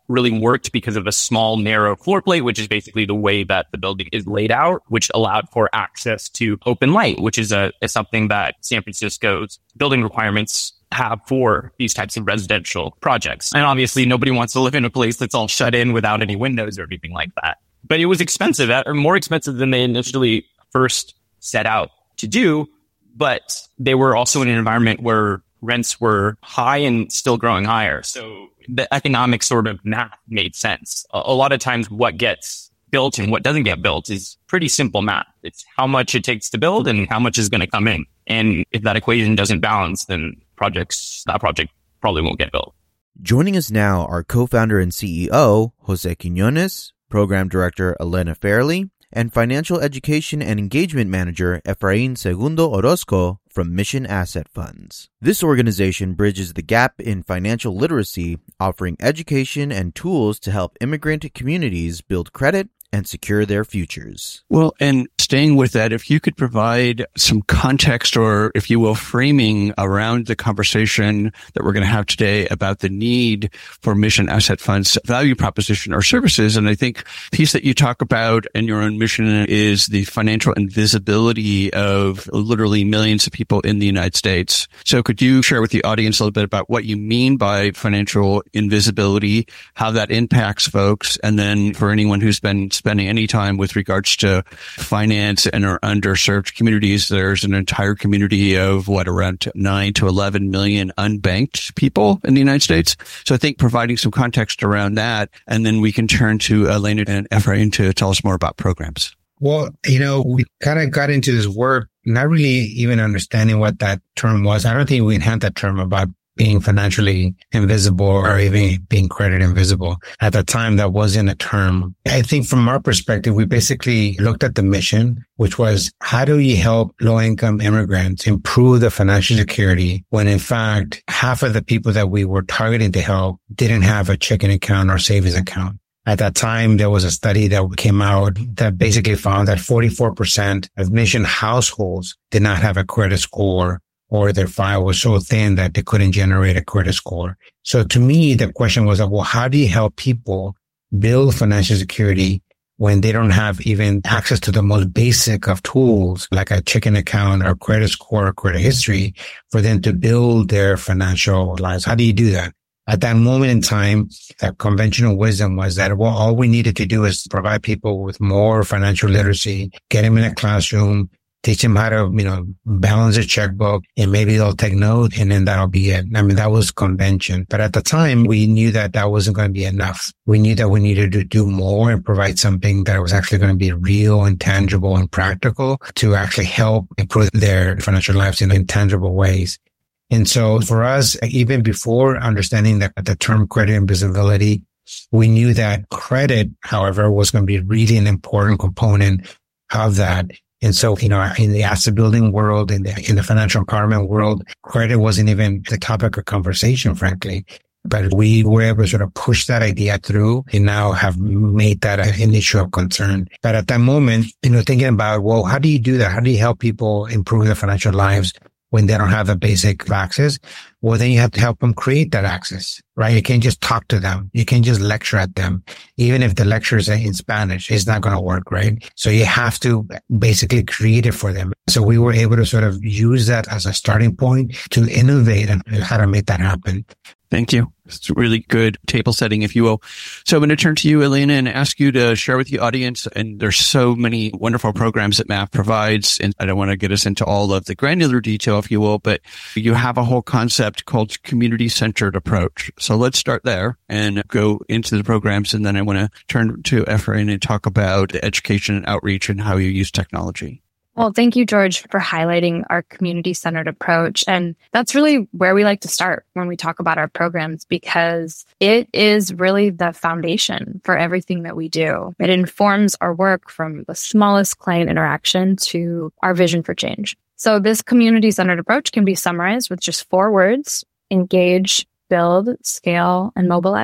Speaker 12: really worked because of a small, narrow floor plate, which is basically the way that the building is laid out, which allowed for access to open light, which is something that San Francisco's building requirements have for these types of residential projects. And obviously, nobody wants to live in a place that's all shut in without any windows or anything like that. But it was expensive, or more expensive than they initially first set out to do. But they were also in an environment where rents were high and still growing higher. So the economic sort of math made sense. A lot of times what gets built and what doesn't get built is pretty simple math. It's how much it takes to build and how much is going to come in. And if that equation doesn't balance, then that project probably won't get built.
Speaker 2: Joining us now are co-founder and CEO Jose Quiñones, program director Elena Fairley, and financial education and engagement manager Efrain Segundo Orozco from Mission Asset Funds. This organization bridges the gap in financial literacy, offering education and tools to help immigrant communities build credit and secure their futures.
Speaker 1: Well, and staying with that, if you could provide some context or, if you will, framing around the conversation that we're going to have today about the need for Mission Asset Funds value proposition or services. And I think the piece that you talk about in your own mission is the financial invisibility of literally millions of people in the United States. So could you share with the audience a little bit about what you mean by financial invisibility, how that impacts folks, and then for anyone who's been spending any time with regards to finance and our underserved communities, there's an entire community of around 9 to 11 million unbanked people in the United States. So I think providing some context around that, and then we can turn to Elena and Efrain to tell us more about programs.
Speaker 13: Well, we kind of got into this word, not really even understanding what that term was. I don't think we had that term about being financially invisible or even being credit invisible. At the time, that wasn't a term. I think from our perspective, we basically looked at the mission, which was how do we help low-income immigrants improve their financial security when, in fact, half of the people that we were targeting to help didn't have a checking account or savings account. At that time, there was a study that came out that basically found that 44% of Mission households did not have a credit score, or their file was so thin that they couldn't generate a credit score. So to me, the question was, well, how do you help people build financial security when they don't have even access to the most basic of tools, like a checking account or credit score or credit history, for them to build their financial lives? How do you do that? At that moment in time, that conventional wisdom was that, well, all we needed to do is provide people with more financial literacy, get them in a classroom, teach them how to, balance a checkbook, and maybe they'll take note, and then that'll be it. I mean, that was convention. But at the time, we knew that that wasn't going to be enough. We knew that we needed to do more and provide something that was actually going to be real and tangible and practical to actually help improve their financial lives in tangible ways. And so for us, even before understanding that the term credit invisibility, we knew that credit, however, was going to be really an important component of that. And so, in the asset building world, in the financial empowerment world, credit wasn't even the topic of conversation, frankly. But we were able to sort of push that idea through and now have made that an issue of concern. But at that moment, thinking about, well, how do you do that? How do you help people improve their financial lives when they don't have the basic access? Well, then you have to help them create that access, right? You can't just talk to them. You can't just lecture at them. Even if the lecture is in Spanish, it's not going to work, right? So you have to basically create it for them. So we were able to sort of use that as a starting point to innovate and how to make that happen.
Speaker 1: Thank you. It's a really good table setting, if you will. So I'm going to turn to you, Elena, and ask you to share with the audience. And there's so many wonderful programs that MAF provides. And I don't want to get us into all of the granular detail, if you will, but you have a whole concept called community-centered approach. So let's start there and go into the programs. And then I want to turn to Efrain and talk about education and outreach and how you use technology.
Speaker 4: Well, thank you, George, for highlighting our community-centered approach. And that's really where we like to start when we talk about our programs, because it is really the foundation for everything that we do. It informs our work from the smallest client interaction to our vision for change. So this community-centered approach can be summarized with just 4 words: engage, build, scale, and mobilize.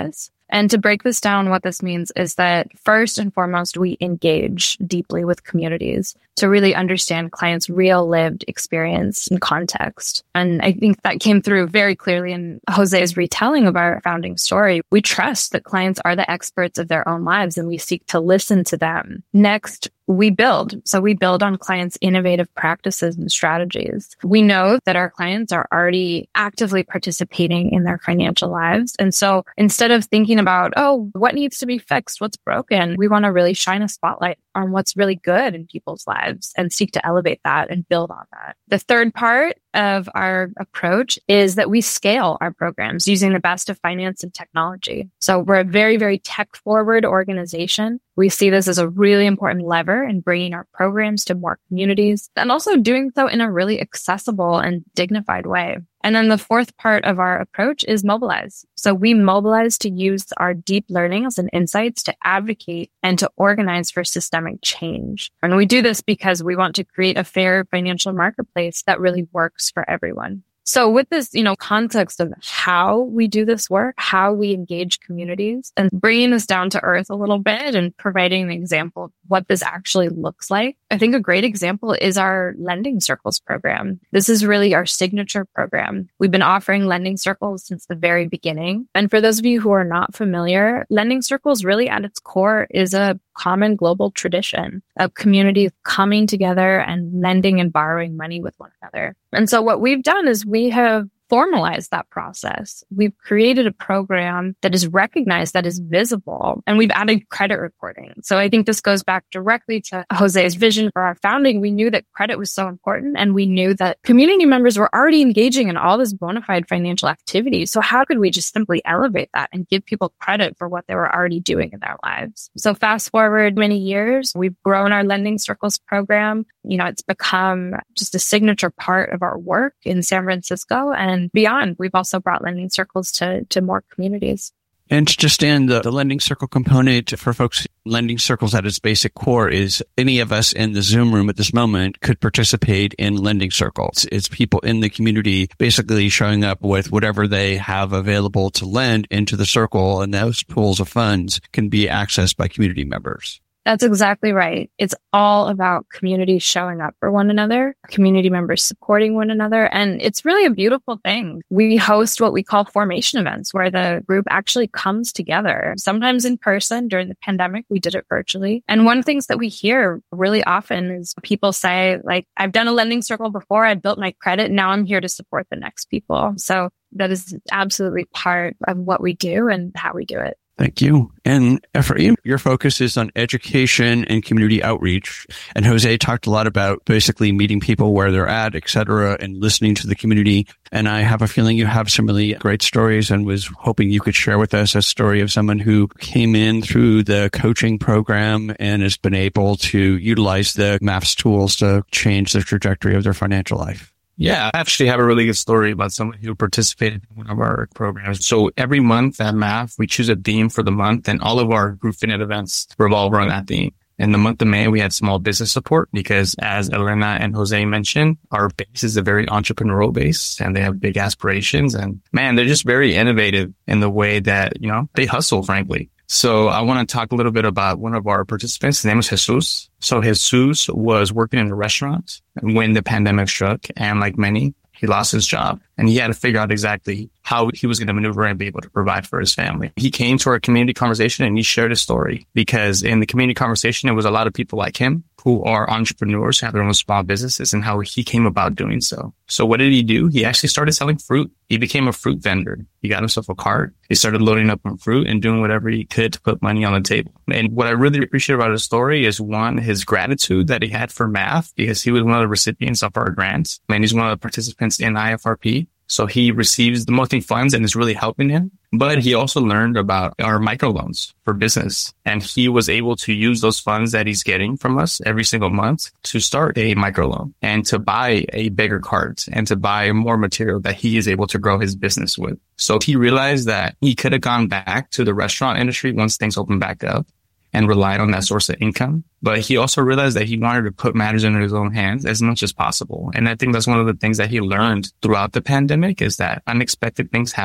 Speaker 4: And to break this down, what this means is that first and foremost, we engage deeply with communities to really understand clients' real lived experience and context. And I think that came through very clearly in Jose's retelling of our founding story. We trust that clients are the experts of their own lives, and we seek to listen to them. Next, we build. So we build on clients' innovative practices and strategies. We know that our clients are already actively participating in their financial lives. And so instead of thinking about, oh, what needs to be fixed, what's broken, we want to really shine a spotlight on what's really good in people's lives and seek to elevate that and build on that. The third part of our approach is that we scale our programs using the best of finance and technology. So we're a very, very tech-forward organization. We see this as a really important lever in bringing our programs to more communities and also doing so in a really accessible and dignified way. And then the fourth part of our approach is mobilize. So we mobilize to use our deep learnings and insights to advocate and to organize for systemic change. And we do this because we want to create a fair financial marketplace that really works for everyone. So with this, context of how we do this work, how we engage communities, and bringing this down to earth a little bit and providing an example of what this actually looks like, I think a great example is our Lending Circles program. This is really our signature program. We've been offering Lending Circles since the very beginning. And for those of you who are not familiar, Lending Circles really at its core is a common global tradition of communities coming together and lending and borrowing money with one another. And so what we've done is we have formalized that process. We've created a program that is recognized, that is visible, and we've added credit reporting. So I think this goes back directly to Jose's vision for our founding. We knew that credit was so important, and we knew that community members were already engaging in all this bona fide financial activity. So how could we just simply elevate that and give people credit for what they were already doing in their lives? So fast forward many years, we've grown our Lending Circles program. It's become just a signature part of our work in San Francisco and beyond. We've also brought Lending Circles to more communities.
Speaker 1: And to just end the Lending Circle component for folks, Lending Circles at its basic core is any of us in the Zoom room at this moment could participate in Lending Circles. It's people in the community basically showing up with whatever they have available to lend into the circle, and those pools of funds can be accessed by community members.
Speaker 4: That's exactly right. It's all about communities showing up for one another, community members supporting one another. And it's really a beautiful thing. We host what we call formation events where the group actually comes together, sometimes in person. During the pandemic, we did it virtually. And one of the things that we hear really often is people say, I've done a Lending Circle before. I built my credit. Now I'm here to support the next people. So that is absolutely part of what we do and how we do it.
Speaker 1: Thank you. And Ephraim, your focus is on education and community outreach. And Jose talked a lot about basically meeting people where they're at, et cetera, and listening to the community. And I have a feeling you have some really great stories and was hoping you could share with us a story of someone who came in through the coaching program and has been able to utilize the MAFS tools to change the trajectory of their financial life.
Speaker 12: Yeah, I actually have a really good story about someone who participated in one of our programs. So every month at MAF, we choose a theme for the month, and all of our Group Finance events revolve around that theme. In the month of May, we had small business support because, as Elena and Jose mentioned, our base is a very entrepreneurial base and they have big aspirations. And man, they're just very innovative in the way that, they hustle, frankly. So I want to talk a little bit about one of our participants. His name is Jesus. So Jesus was working in a restaurant when the pandemic struck, and like many, he lost his job and he had to figure out exactly how he was going to maneuver and be able to provide for his family. He came to our community conversation and he shared his story because in the community conversation, it was a lot of people like him who are entrepreneurs, have their own small businesses, and how he came about doing so. So what did he do? He actually started selling fruit. He became a fruit vendor. He got himself a cart. He started loading up on fruit and doing whatever he could to put money on the table. And what I really appreciate about his story is, one, his gratitude that he had for MAF because he was one of the recipients of our grants, and he's one of the participants in IFRP. So he receives the monthly funds and is really helping him. But he also learned about our microloans for business. And he was able to use those funds that he's getting from us every single month to start a microloan and to buy a bigger cart and to buy more material that he is able to grow his business with. So he realized that he could have gone back to the restaurant industry once things opened back up and relied on that source of income. But he also realized that he wanted to put matters into his own hands as much as possible. And I think that's one of the things that he learned throughout the pandemic is that unexpected things happen.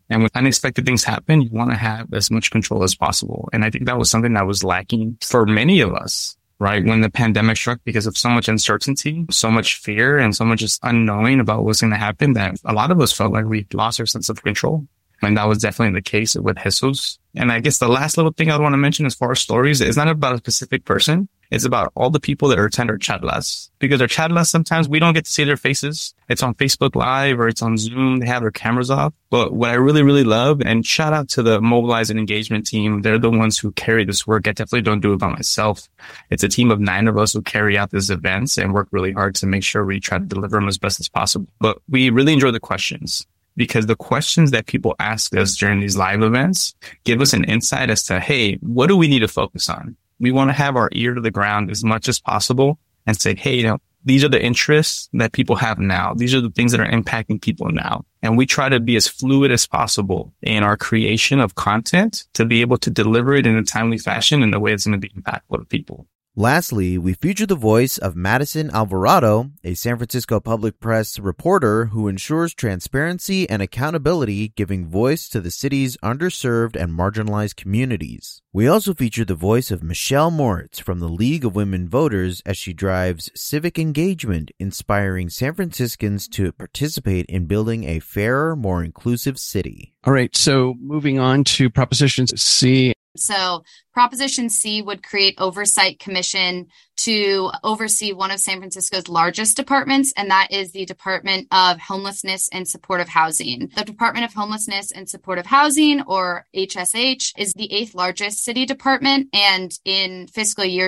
Speaker 12: And when unexpected things happen, you want to have as much control as possible. And I think that was something that was lacking for many of us, right? When the pandemic struck, because of so much uncertainty, so much fear, and so much just unknowing about what's going to happen, that a lot of us felt like we lost our sense of control. And that was definitely the case with Jesus. And I guess the last little thing I want to mention as far as stories is not about a specific person. It's about all the people that attend our charlas. Because our charlas, sometimes we don't get to see their faces. It's on Facebook Live or it's on Zoom. They have their cameras off. But what I really, really love, and shout out to the Mobilize and Engagement team. They're the ones who carry this work. I definitely don't do it by myself. It's a team of 9 of us who carry out these events and work really hard to make sure we try to deliver them as best as possible. But we really enjoy the questions, because the questions that people ask us during these live events give us an insight as to, hey, what do we need to focus on? We want to have our ear to the ground as much as possible and say, hey, these are the interests that people have now. These are the things that are impacting people now. And we try to be as fluid as possible in our creation of content to be able to deliver it in a timely fashion in a way that's going to be impactful to people.
Speaker 2: Lastly, we feature the voice of Madison Alvarado, a San Francisco Public Press reporter who ensures transparency and accountability, giving voice to the city's underserved and marginalized communities. We also feature the voice of Michelle Moritz from the League of Women Voters as she drives civic engagement, inspiring San Franciscans to participate in building a fairer, more inclusive city.
Speaker 1: All right, so moving on to Proposition C.
Speaker 14: So Proposition C would create oversight commission to oversee one of San Francisco's largest departments, and that is the Department of Homelessness and Supportive Housing. The Department of Homelessness and Supportive Housing, or HSH, is the 8th largest city department, and in fiscal year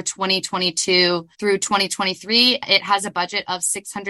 Speaker 14: 2022 through 2023, it has a budget of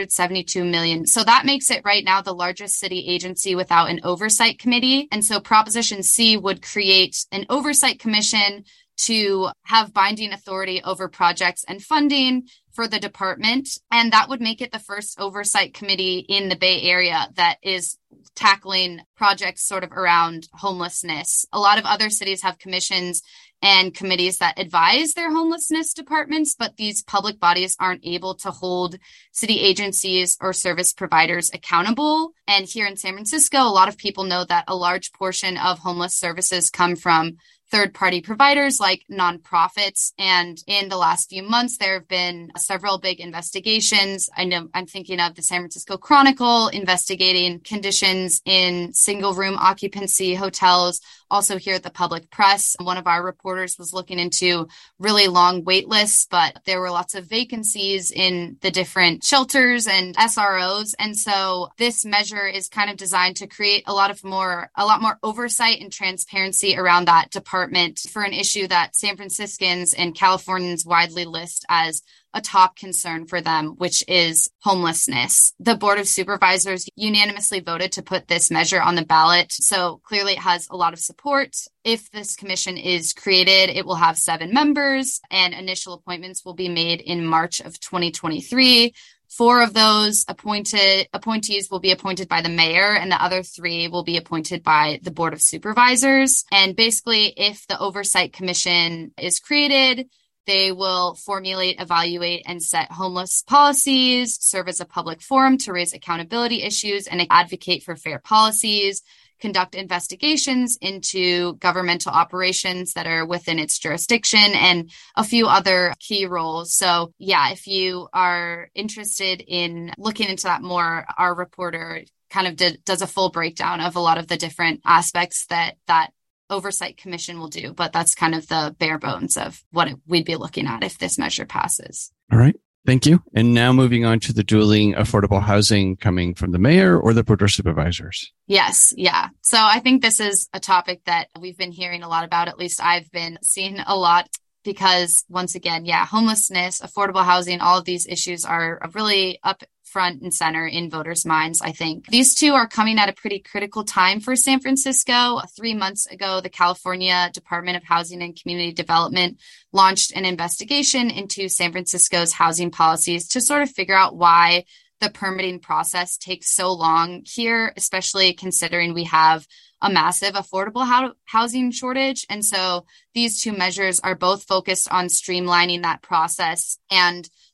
Speaker 14: $672 million. So that makes it right now the largest city agency without an oversight committee. And so Proposition C would create an oversight commission to have binding authority over projects and funding for the department. And that would make it the first oversight committee in the Bay Area that is tackling projects sort of around homelessness. A lot of other cities have commissions and committees that advise their homelessness departments, but these public bodies aren't able to hold city agencies or service providers accountable. And here in San Francisco, a lot of people know that a large portion of homeless services come from third-party providers like nonprofits. And in the last few months, there have been several big investigations. I know I'm thinking of the San Francisco Chronicle investigating conditions in single-room occupancy hotels. Also here at the Public Press, one of our reporters was looking into really long wait lists, but there were lots of vacancies in the different shelters and SROs. And so this measure is kind of designed to create a lot more oversight and transparency around that department for an issue that San Franciscans and Californians widely list as a top concern for them, which is homelessness. The Board of Supervisors unanimously voted to put this measure on the ballot. So clearly it has a lot of support. If this commission is created, it will have 7 members, and initial appointments will be made in March of 2023. 4 of those appointees will be appointed by the mayor, and the other 3 will be appointed by the Board of Supervisors. And basically, if the Oversight Commission is created, they will formulate, evaluate, and set homeless policies, serve as a public forum to raise accountability issues and advocate for fair policies, conduct investigations into governmental operations that are within its jurisdiction, and a few other key roles. So yeah, if you are interested in looking into that more, our reporter kind of does a full breakdown of a lot of the different aspects that Oversight Commission will do, but that's kind of the bare bones of what we'd be looking at if this measure passes.
Speaker 1: All right. Thank you. And now moving on to the dueling affordable housing coming from the mayor or the Board of Supervisors.
Speaker 14: Yes. Yeah. So I think this is a topic that we've been hearing a lot about. At least I've been seeing a lot because once again, homelessness, affordable housing, all of these issues are really up front and center in voters' minds, I think. These two are coming at a pretty critical time for San Francisco. 3 months ago, the California Department of Housing and Community Development launched an investigation into San Francisco's housing policies to sort of figure out why the permitting process takes so long here, especially considering we have a massive affordable housing shortage. And so these two measures are both focused on streamlining that process and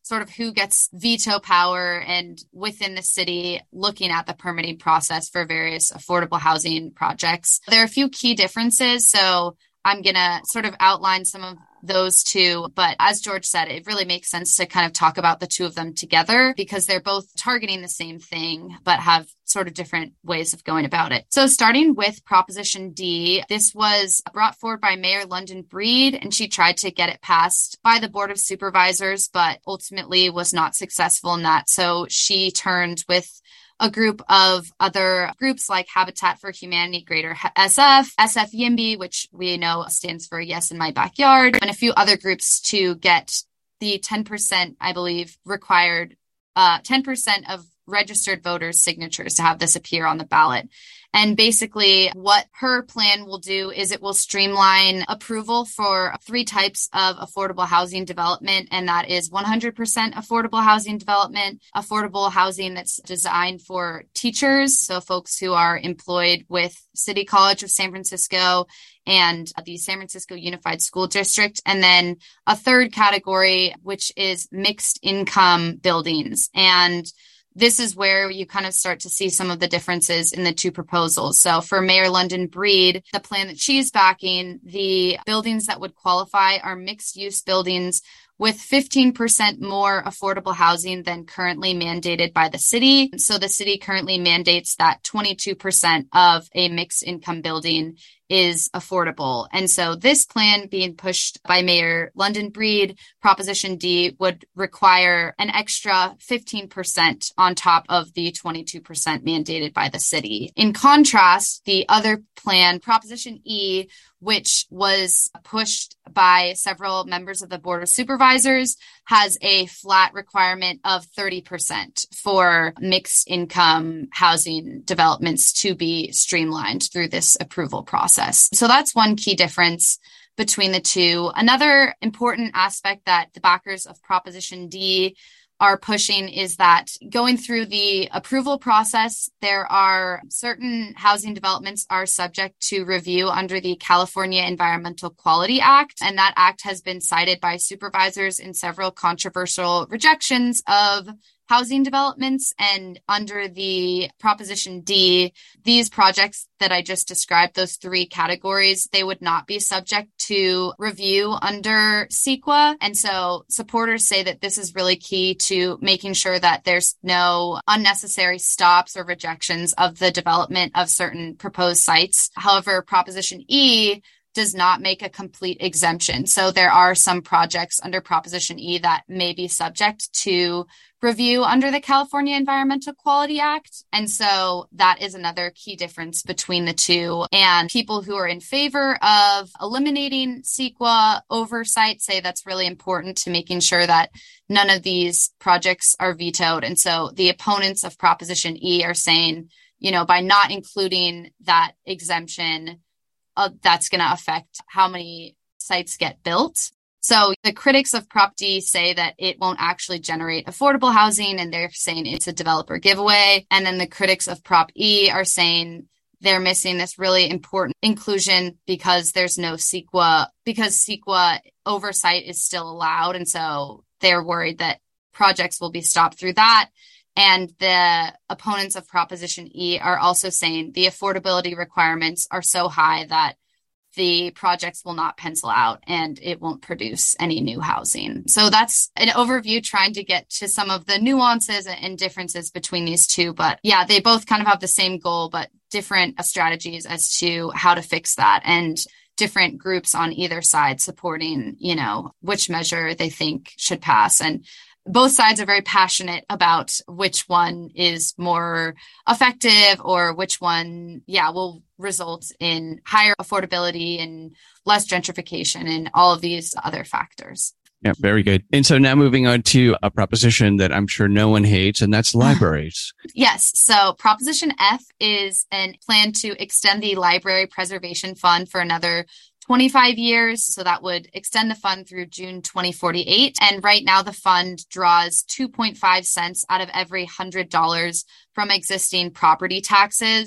Speaker 14: sort of who gets veto power and within the city looking at the permitting process for various affordable housing projects. There are a few key differences. So I'm going to sort of outline some of those two. But as George said, it really makes sense to kind of talk about the two of them together because they're both targeting the same thing, but have sort of different ways of going about it. So starting with Proposition D, this was brought forward by Mayor London Breed, and she tried to get it passed by the Board of Supervisors, but ultimately was not successful in that. So she turned with a group of other groups like Habitat for Humanity, Greater SF, SF YIMBY, which we know stands for Yes in My Backyard, and a few other groups to get the 10%, I believe, required 10% of registered voters' signatures to have this appear on the ballot. And basically what her plan will do is it will streamline approval for 3 types of affordable housing development. And that is 100% affordable housing development, affordable housing that's designed for teachers. So folks who are employed with City College of San Francisco and the San Francisco Unified School District. And then a third category, which is mixed income buildings. And this is where you kind of start to see some of the differences in the two proposals. So for Mayor London Breed, the plan that she's backing, the buildings that would qualify are mixed use buildings with 15% more affordable housing than currently mandated by the city. So the city currently mandates that 22% of a mixed income building is affordable. And so this plan being pushed by Mayor London Breed, Proposition D, would require an extra 15% on top of the 22% mandated by the city. In contrast, the other plan, Proposition E, which was pushed by several members of the Board of Supervisors, has a flat requirement of 30% for mixed income housing developments to be streamlined through this approval process. So that's one key difference between the two. Another important aspect that the backers of Proposition D are pushing is that going through the approval process, there are certain housing developments are subject to review under the California Environmental Quality Act. And that act has been cited by supervisors in several controversial rejections of housing developments. And under the Proposition D, these projects that I just described, those 3 categories, they would not be subject to review under CEQA. And so supporters say that this is really key to making sure that there's no unnecessary stops or rejections of the development of certain proposed sites. However, Proposition E does not make a complete exemption. So there are some projects under Proposition E that may be subject to review under the California Environmental Quality Act. And so that is another key difference between the two. And people who are in favor of eliminating CEQA oversight say that's really important to making sure that none of these projects are vetoed. And so the opponents of Proposition E are saying, by not including that exemption, that's going to affect how many sites get built. So the critics of Prop D say that it won't actually generate affordable housing, and they're saying it's a developer giveaway. And then the critics of Prop E are saying they're missing this really important inclusion because there's no CEQA, because CEQA oversight is still allowed. And so they're worried that projects will be stopped through that. And the opponents of Proposition E are also saying the affordability requirements are so high that the projects will not pencil out and it won't produce any new housing. So that's an overview trying to get to some of the nuances and differences between these two. But yeah, they both kind of have the same goal, but different strategies as to how to fix that, and different groups on either side supporting, which measure they think should pass. And both sides are very passionate about which one is more effective or which one, will result in higher affordability and less gentrification and all of these other factors.
Speaker 1: Yeah, very good. And so now moving on to a proposition that I'm sure no one hates, and that's libraries.
Speaker 14: Yes. So Proposition F is a plan to extend the Library Preservation Fund for another 25 years. So that would extend the fund through June 2048. And right now the fund draws 2.5 cents out of every $100 from existing property taxes.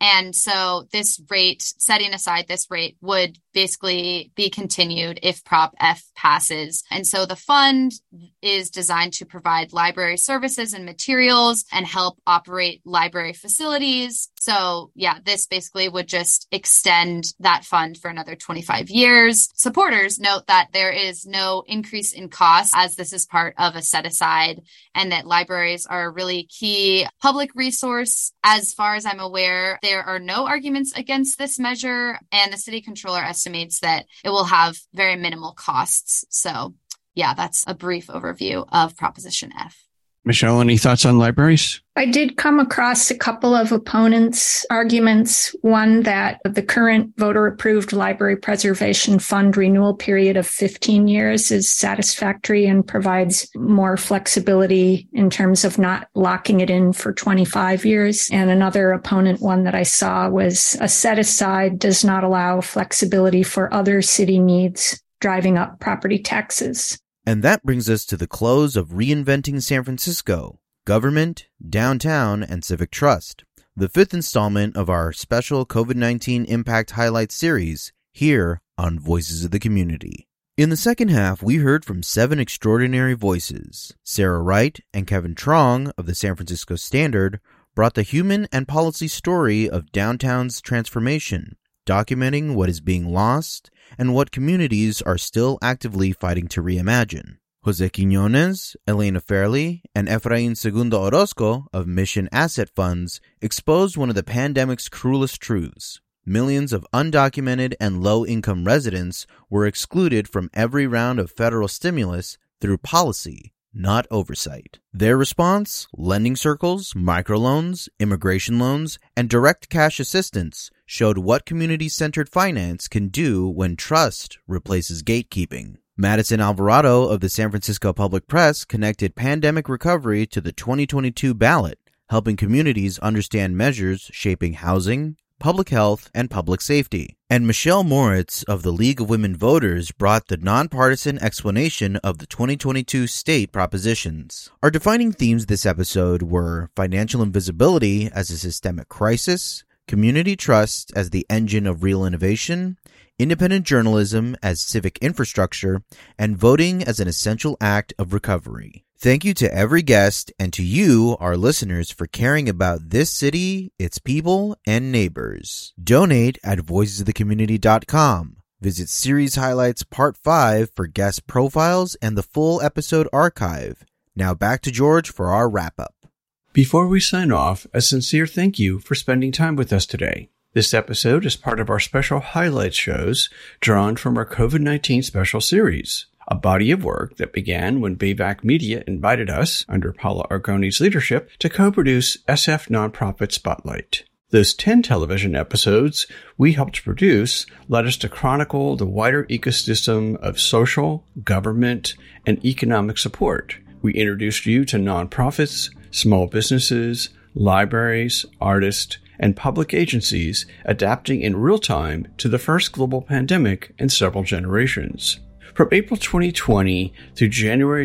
Speaker 14: And so this rate, setting aside this rate, would basically be continued if Prop F passes. And so the fund is designed to provide library services and materials and help operate library facilities. So yeah, this basically would just extend that fund for another 25 years. Supporters note that there is no increase in cost as this is part of a set aside, and that libraries are a really key public resource. As far as I'm aware, there are no arguments against this measure, and the city controller estimates that it will have very minimal costs. So yeah, that's a brief overview of Proposition F.
Speaker 1: Michelle, any thoughts on libraries?
Speaker 15: I did come across a couple of opponents' arguments. One, that the current voter-approved library preservation fund renewal period of 15 years is satisfactory and provides more flexibility in terms of not locking it in for 25 years. And another opponent one that I saw was a set-aside does not allow flexibility for other city needs, driving up property taxes.
Speaker 2: And that brings us to the close of Reinventing San Francisco, Government, Downtown, and Civic Trust, the fifth installment of our special COVID-19 Impact Highlights series here on Voices of the Community. In the second half, we heard from 7 extraordinary voices. Sarah Wright and Kevin Trong of the San Francisco Standard brought the human and policy story of downtown's transformation, documenting what is being lost and what communities are still actively fighting to reimagine. Jose Quiñones, Elena Fairley, and Efrain Segundo Orozco of Mission Asset Funds exposed one of the pandemic's cruelest truths. Millions of undocumented and low-income residents were excluded from every round of federal stimulus through policy, not oversight. Their response? Lending circles, microloans, immigration loans, and direct cash assistance showed what community-centered finance can do when trust replaces gatekeeping. Madison Alvarado of the San Francisco Public Press connected pandemic recovery to the 2022 ballot, helping communities understand measures shaping housing, public health, and public safety. And Michelle Moritz of the League of Women Voters brought the nonpartisan explanation of the 2022 state propositions. Our defining themes this episode were financial invisibility as a systemic crisis, community trust as the engine of real innovation, independent journalism as civic infrastructure, and voting as an essential act of recovery. Thank you to every guest and to you, our listeners, for caring about this city, its people, and neighbors. Donate at voicesofthecommunity.com. Visit Series Highlights Part 5 for guest profiles and the full episode archive. Now back to George for our wrap-up.
Speaker 1: Before we sign off, a sincere thank you for spending time with us today. This episode is part of our special highlights shows drawn from our COVID-19 special series, a body of work that began when Bayvac Media invited us, under Paula Argoni's leadership, to co-produce SF Nonprofit Spotlight. Those 10 television episodes we helped produce led us to chronicle the wider ecosystem of social, government, and economic support. We introduced you to nonprofits, small businesses, libraries, artists, and public agencies adapting in real time to the first global pandemic in several generations. From April 2020 through January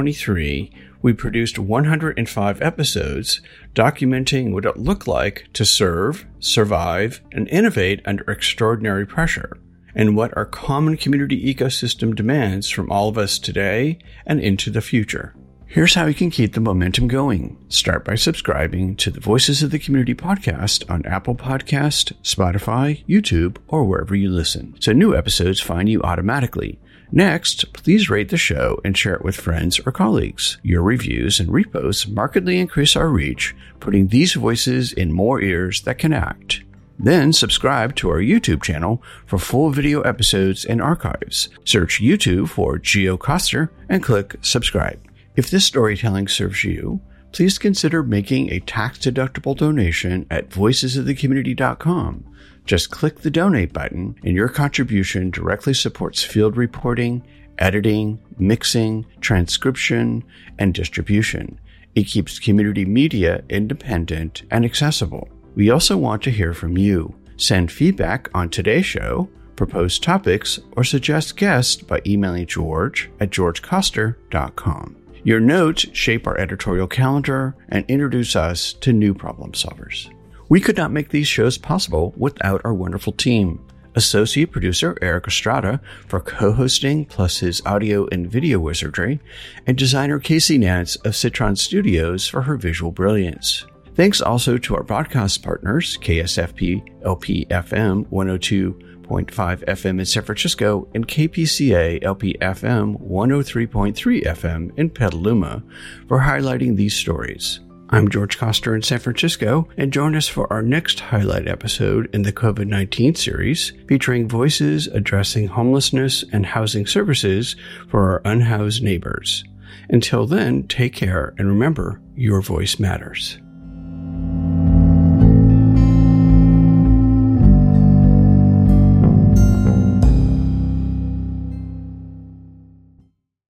Speaker 1: 2023, we produced 105 episodes documenting what it looked like to serve, survive, and innovate under extraordinary pressure, and what our common community ecosystem demands from all of us today and into the future. Here's how you can keep the momentum going. Start by subscribing to the Voices of the Community podcast on Apple Podcast, Spotify, YouTube, or wherever you listen, so new episodes find you automatically. Next, please rate the show and share it with friends or colleagues. Your reviews and reposts markedly increase our reach, putting these voices in more ears that can act. Then subscribe to our YouTube channel for full video episodes and archives. Search YouTube for Geo Koster and click subscribe. If this storytelling serves you, please consider making a tax-deductible donation at voicesofthecommunity.com. Just click the donate button, and your contribution directly supports field reporting, editing, mixing, transcription, and distribution. It keeps community media independent and accessible. We also want to hear from you. Send feedback on today's show, propose topics, or suggest guests by emailing George at georgekoster.com. Your notes shape our editorial calendar and introduce us to new problem solvers. We could not make these shows possible without our wonderful team. Associate producer Eric Estrada for co-hosting plus his audio and video wizardry, and designer Casey Nance of Citron Studios for her visual brilliance. Thanks also to our broadcast partners, KSFP LP FM 102.5 FM in San Francisco and KPCA LP FM 103.3 FM in Petaluma, for highlighting these stories. I'm George Coster in San Francisco, and join us for our next highlight episode in the COVID-19 series, featuring voices addressing homelessness and housing services for our unhoused neighbors. Until then, take care and remember, your voice matters.